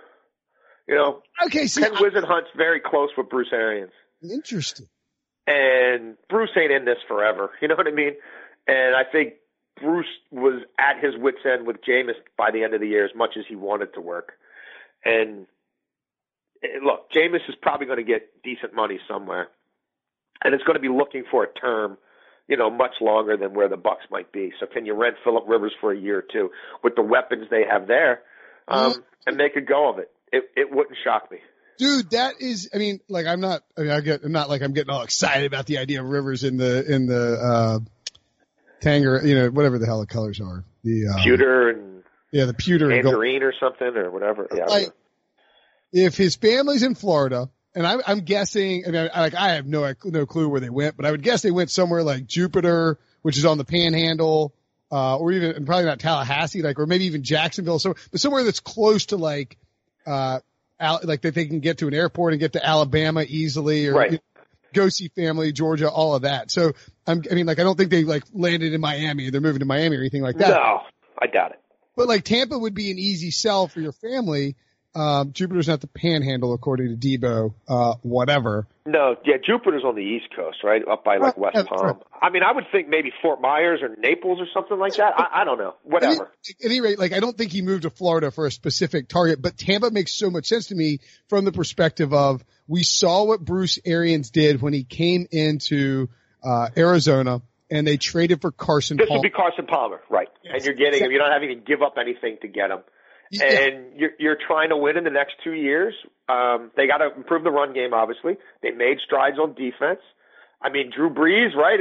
Okay, see, Ken Wisenhunt's very close with Bruce Arians. Interesting. And Bruce ain't in this forever. You know what I mean? And I think Bruce was at his wit's end with Jameis by the end of the year as much as he wanted to work. And look, Jameis is probably going to get decent money somewhere. And it's going to be looking for a term, much longer than where the Bucs might be. So can you rent Phillip Rivers for a year or two with the weapons they have there and make a go of it? It wouldn't shock me. Dude, that is, I'm not like I'm getting all excited about the idea of Rivers in the Tanger, whatever the hell the colors are. The pewter and the pewter and tangerine or something or whatever. Yeah. If his family's in Florida, and I'm guessing, I have no clue where they went, but I would guess they went somewhere like Jupiter, which is on the Panhandle, or even, and probably not Tallahassee, or maybe even Jacksonville, but somewhere that's close to that they can get to an airport and get to Alabama easily, or right. Go see family, Georgia, all of that. So I don't think they landed in Miami. They're moving to Miami or anything like that. No, I doubt it. But Tampa would be an easy sell for your family. Jupiter's not the Panhandle, according to Debo, whatever. No, yeah, Jupiter's on the East Coast, right? Up by West Palm. Right. I would think maybe Fort Myers or Naples or something like that. I don't know. Whatever. At any rate, I don't think he moved to Florida for a specific target, but Tampa makes so much sense to me from the perspective of we saw what Bruce Arians did when he came into Arizona and they traded for Carson Palmer. This would be Carson Palmer, right. Yes. And you're getting him. You're not having to give up anything to get him. Yeah. And you're trying to win in the next 2 years. They got to improve the run game, obviously. They made strides on defense. Drew Brees, right?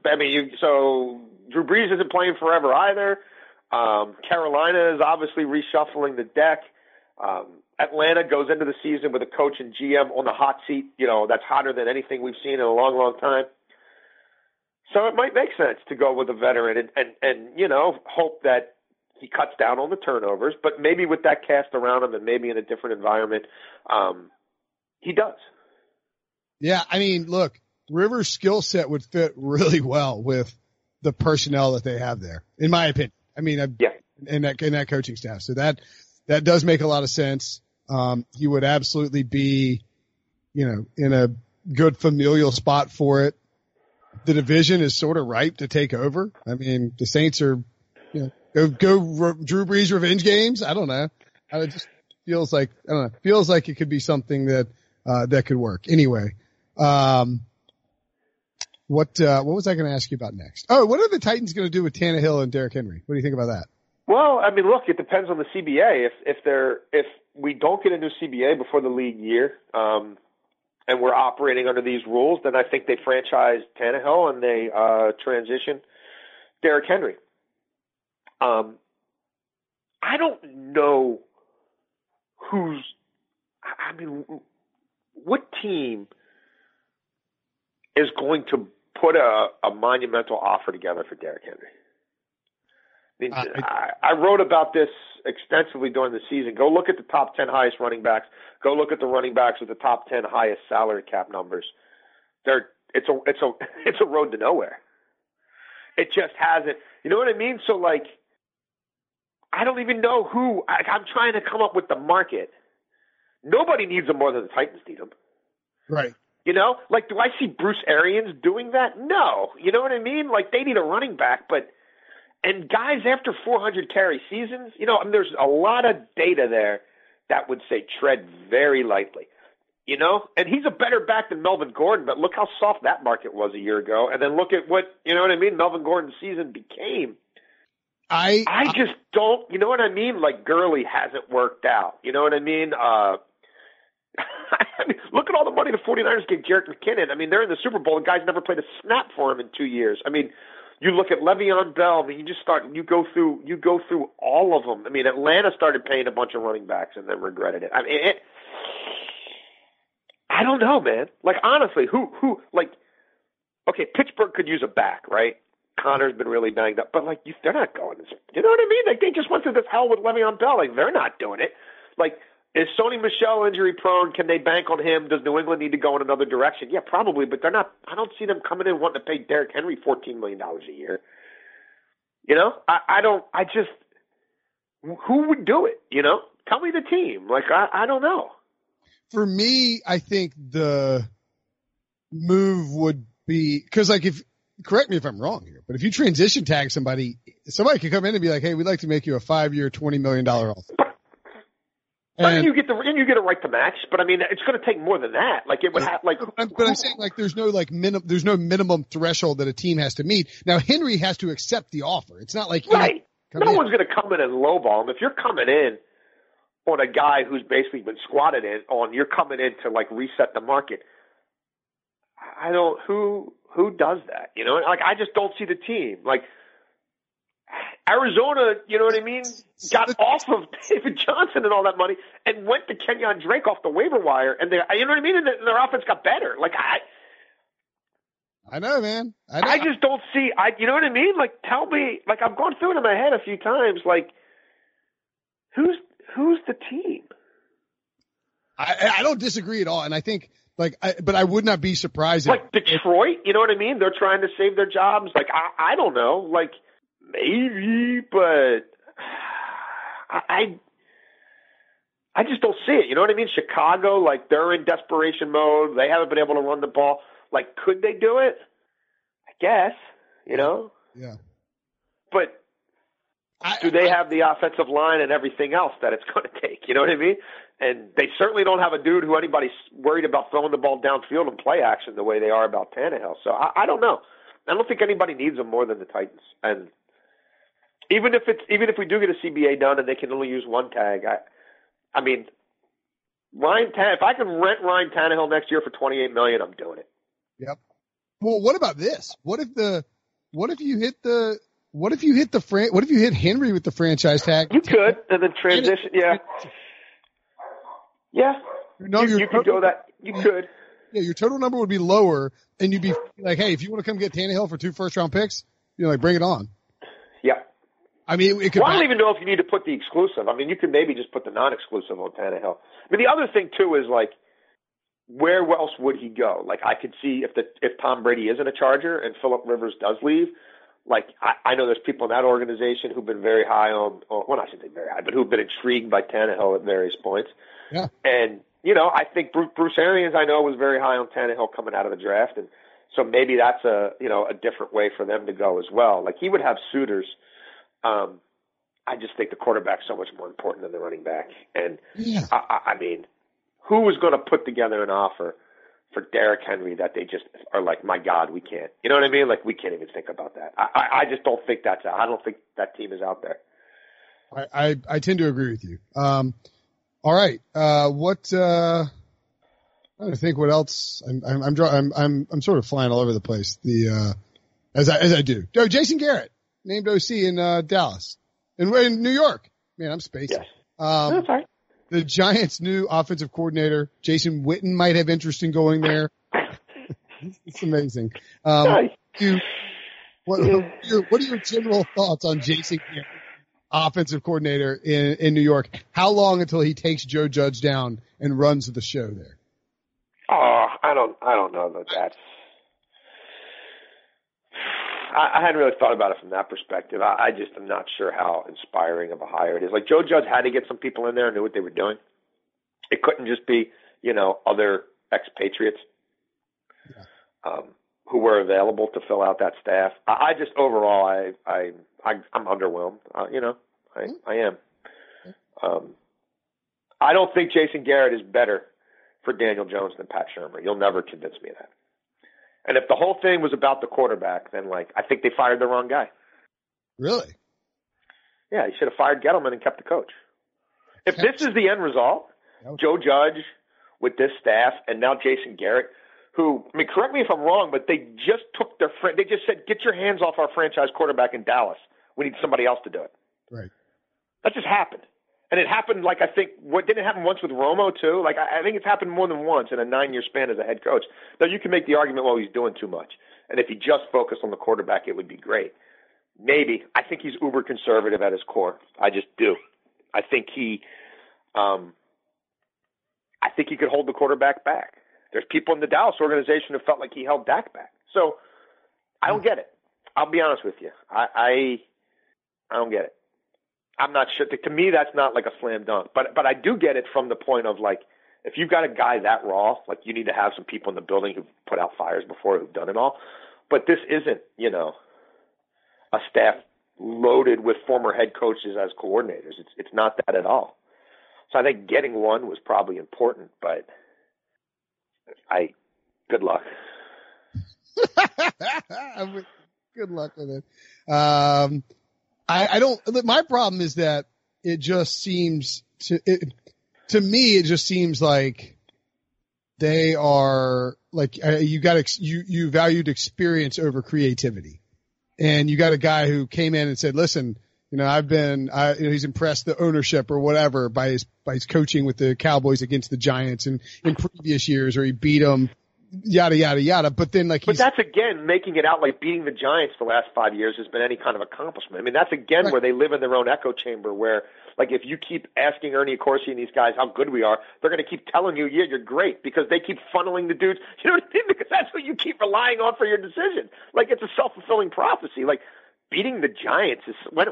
So Drew Brees isn't playing forever either. Carolina is obviously reshuffling the deck. Atlanta goes into the season with a coach and GM on the hot seat. That's hotter than anything we've seen in a long, long time. So it might make sense to go with a veteran and hope that he cuts down on the turnovers, but maybe with that cast around him and maybe in a different environment, he does. Yeah, look, Rivers' skill set would fit really well with the personnel that they have there, in my opinion. In that coaching staff. So that does make a lot of sense. He would absolutely be, in a good familial spot for it. The division is sort of ripe to take over. The Saints are, go Drew Brees revenge games. I don't know. It just feels like, it could be something that could work. Anyway, what was I going to ask you about next? Oh, what are the Titans going to do with Tannehill and Derrick Henry? What do you think about that? Well, look, it depends on the CBA. If we don't get a new CBA before the league year, and we're operating under these rules, then I think they franchise Tannehill and they transition Derrick Henry. I don't know what team is going to put a monumental offer together for Derrick Henry? I wrote about this extensively during the season. Go look at the top 10 highest running backs. Go look at the running backs with the top 10 highest salary cap numbers. It's a road to nowhere. It just hasn't. You know what I mean? So, like, I don't even know who. I'm trying to come up with the market. Nobody needs them more than the Titans need them. Right. You know? Like, do I see Bruce Arians doing that? No. You know what I mean? Like, they need a running back, but – and guys after 400 carry seasons, you know, I mean, there's a lot of data there that would say tread very lightly, you know? And he's a better back than Melvin Gordon, but look how soft that market was a year ago. And then look at what, you know what I mean, Melvin Gordon's season became. I just don't, you know what I mean? Like, Gurley hasn't worked out. You know what I mean? I mean, look at all the money the 49ers gave Jerick McKinnon. I mean, they're in the Super Bowl. The guy's never played a snap for him in 2 years. I mean, you look at Le'Veon Bell. I mean, you go through all of them. I mean, Atlanta started paying a bunch of running backs and then regretted it. I mean, I don't know, man. Like, honestly, who like, okay, Pittsburgh could use a back, right? Connor's been really banged up, but like, they're not going. You know what I mean? Like, they just went through this hell with Le'Veon Bell. Like, they're not doing it. Like, is Sony Michel injury prone? Can they bank on him? Does New England need to go in another direction? Yeah, probably, but they're not. I don't see them coming in wanting to pay Derrick Henry $14 million a year. You know, I don't. I just, who would do it? You know, tell me the team. Like, I don't know. For me, I think the move would be because, like, if correct me if I'm wrong here, but if you transition tag somebody could come in and be like, "Hey, we'd like to make you a 5-year, $20 million offer." And you get a right to match, but I mean, it's going to take more than that. Like, it would have, like. But I'm saying, like, there's no minimum threshold that a team has to meet. Now, Henry has to accept the offer. It's not like right. No one's going to come in and lowball him. If you're coming in on a guy who's basically been squatted in on, you're coming in to like reset the market. I don't. Who does that? You know, like, I just don't see the team. Like, Arizona, you know what I mean, got off of David Johnson and all that money and went to Kenyon Drake off the waiver wire, and you know what I mean, and their offense got better. Like, I know, man. I just don't see. You know what I mean? Like, tell me. Like, I've gone through it in my head a few times. Like, who's the team? I don't disagree at all, and I think. But I would not be surprised. Like Detroit, you know what I mean? They're trying to save their jobs. Like, I don't know. Like, maybe, but I just don't see it. You know what I mean? Chicago, like, they're in desperation mode. They haven't been able to run the ball. Like, could they do it? I guess, you know? Yeah. But do they have the offensive line and everything else that it's going to take? You know what I mean? And they certainly don't have a dude who anybody's worried about throwing the ball downfield and play action the way they are about Tannehill. So I don't know. I don't think anybody needs them more than the Titans. And even if we do get a CBA done and they can only use one tag, I mean, if I can rent Ryan Tannehill next year for $28 million, I'm doing it. Yep. Well, what about this? What if you hit Henry with the franchise tag? You could, and then transition. Yeah. Yeah. No, you could go that. You could. Yeah, your total number would be lower, and you'd be like, hey, if you want to come get Tannehill for 2 first-round picks, like, bring it on. Yeah. I mean, it could. Well, I don't even know if you need to put the exclusive. I mean, you could maybe just put the non-exclusive on Tannehill. I mean, the other thing too is, like, where else would he go? Like, I could see if Tom Brady isn't a Charger and Phillip Rivers does leave. Like, I know there's people in that organization who've been very high on, well, I shouldn't say very high, but who've been intrigued by Tannehill at various points. Yeah. And, you know, I think Bruce Arians, I know, was very high on Tannehill coming out of the draft. And so maybe that's a different way for them to go as well. Like, he would have suitors. I just think the quarterback's so much more important than the running back. And, yeah. I mean, who was going to put together an offer for Derrick Henry that they just are like, my God, we can't. You know what I mean? Like, we can't even think about that. I just don't think I don't think that team is out there. I tend to agree with you. All right. I'm trying to think what else. I'm sort of flying all over the place. As I do. Oh, Jason Garrett named OC in Dallas. In New York. Man, I'm spacing. Yes. That's right. The Giants' new offensive coordinator, Jason Witten, might have interest in going there. It's amazing. What are your general thoughts on Jason Garrett, offensive coordinator in New York? How long until he takes Joe Judge down and runs the show there? Oh, I don't know that that's. I hadn't really thought about it from that perspective. I just am not sure how inspiring of a hire it is. Like, Joe Judge had to get some people in there and knew what they were doing. It couldn't just be, other expatriates who were available to fill out that staff. I just overall, I'm underwhelmed. I am. I don't think Jason Garrett is better for Daniel Jones than Pat Shurmur. You'll never convince me of that. And if the whole thing was about the quarterback, then, I think they fired the wrong guy. Really? Yeah, he should have fired Gettleman and kept the coach. If this is the end result, Joe Judge with this staff and now Jason Garrett, who, correct me if I'm wrong, but they just took they just said, get your hands off our franchise quarterback in Dallas. We need somebody else to do it. Right. That just happened. And it happened, I think, didn't it happen once with Romo, too? I think it's happened more than once in a 9-year span as a head coach. Now, you can make the argument, well, he's doing too much. And if he just focused on the quarterback, it would be great. Maybe. I think he's uber conservative at his core. I just do. I think he could hold the quarterback back. There's people in the Dallas organization who felt like he held Dak back. So I don't get it. I'll be honest with you. I don't get it. I'm not sure. To me, that's not like a slam dunk. But I do get it from the point of, if you've got a guy that raw, you need to have some people in the building who've put out fires before, who've done it all. But this isn't, a staff loaded with former head coaches as coordinators. It's not that at all. So I think getting one was probably important, but good luck. Good luck with it. I don't, my problem is that it just seems to me, it just seems like they are you valued experience over creativity. And you got a guy who came in and said, listen, he's impressed the ownership or whatever by his coaching with the Cowboys against the Giants and in previous years, or he beat them, yada, yada, yada. But then but that's again making it out like beating the Giants the last 5 years has been any kind of accomplishment. That's again where they live in their own echo chamber where, if you keep asking Ernie Accorsi and these guys how good we are, they're going to keep telling you, yeah, you're great, because they keep funneling the dudes. You know what I mean? Because that's what you keep relying on for your decision. It's a self-fulfilling prophecy. Beating the Giants is when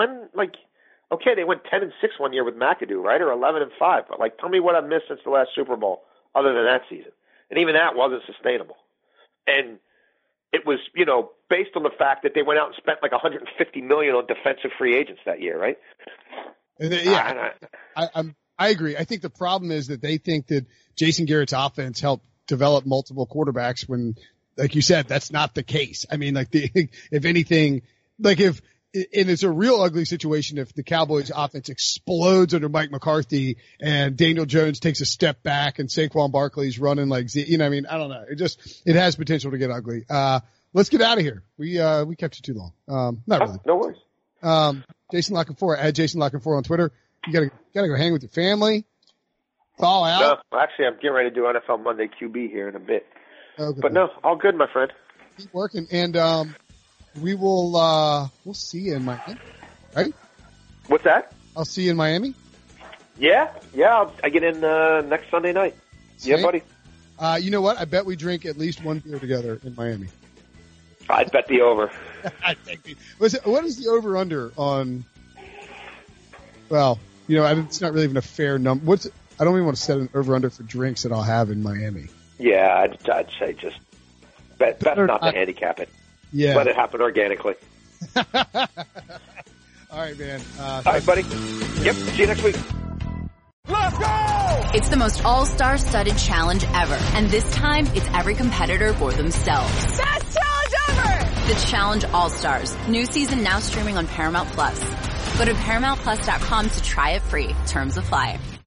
okay, they went 10-6 one year with McAdoo, right? Or 11-5. But tell me what I've missed since the last Super Bowl other than that season. And even that wasn't sustainable. And it was, based on the fact that they went out and spent $150 million on defensive free agents that year, right? Yeah, I agree. I think the problem is that they think that Jason Garrett's offense helped develop multiple quarterbacks when, like you said, that's not the case. If anything, and it's a real ugly situation if the Cowboys offense explodes under Mike McCarthy and Daniel Jones takes a step back and Saquon Barkley's running I don't know. It has potential to get ugly. Let's get out of here. We kept you too long. Not really. No worries. Jason La Canfora, at Jason La Canfora on Twitter. You gotta go hang with your family. Thaw out. No, actually I'm getting ready to do NFL Monday QB here in a bit. Okay. But no, all good, my friend. Keep working. And, we'll see you in Miami, right? What's that? I'll see you in Miami. Yeah. I get in next Sunday night. Same. Yeah, buddy. You know what? I bet we drink at least one beer together in Miami. I'd bet the over. What is the over under on? Well, it's not really even a fair number. I don't even want to set an over under for drinks that I'll have in Miami. Yeah, I'd say just best not to handicap it. Yeah. Let it happen organically. All right, man. All right, buddy. Yep. See you next week. Let's go! It's the most all-star studded challenge ever. And this time, it's every competitor for themselves. Best challenge ever! The Challenge All-Stars. New season now streaming on Paramount+. Go to ParamountPlus.com to try it free. Terms apply.